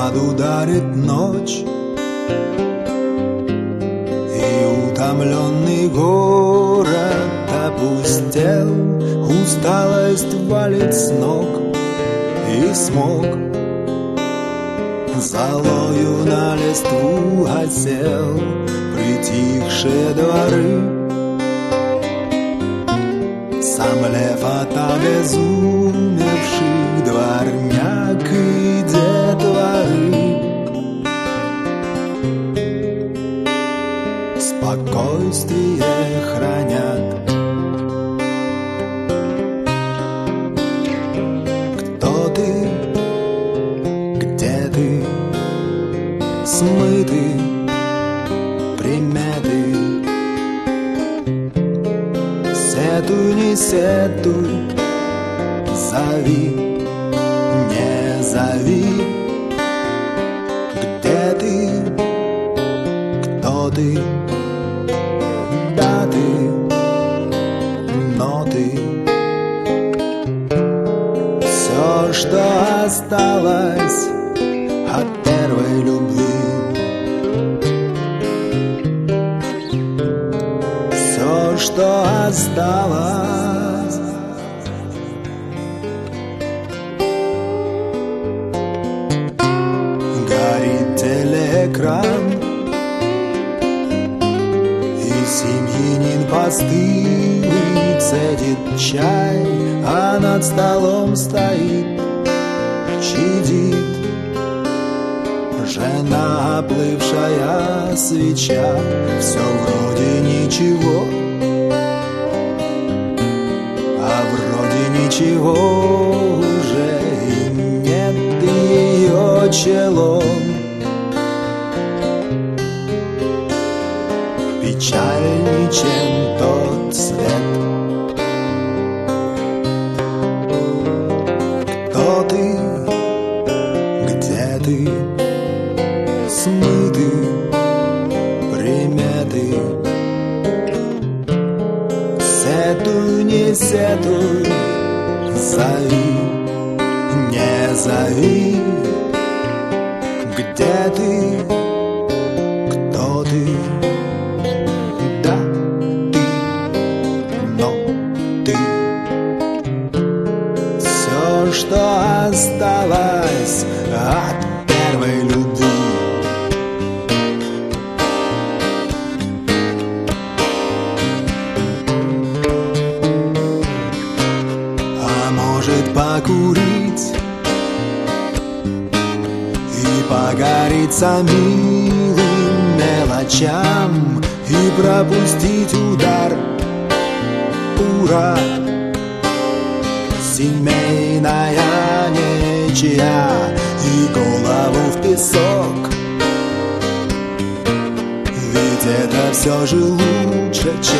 назад ударит ночь, и утомленный город опустел, усталость валит с ног, и смог золою на листву осел притихшие дворы. Сам лев от обезумевших дворняк и детворы спокойствие хранят. Кто ты? Где ты? Смыты приметы. Сетуй, не сетуй, зови, не зови. Где ты? Кто ты? Да ты, но ты. Все, что осталось от первой любви, все, что осталось. Горит телеэкран, и семьянин постылый цедит чай, а над столом стоит, чадит жена, оплывшая свеча. Все вроде ничего, а вроде ничего уже и нет ее челом. Печальней, чем тот свет. Кто ты? Где ты? Смыты приметы. Сетуй, не сетуй, зови, не зови. Где ты? Кто ты? Да, ты, но ты. Все, что осталось от первой любви. А может покурить и погориться милым мелочам и пропустить удар, ура, семейная ничья и голову в песок. Ведь это все же лучше, чем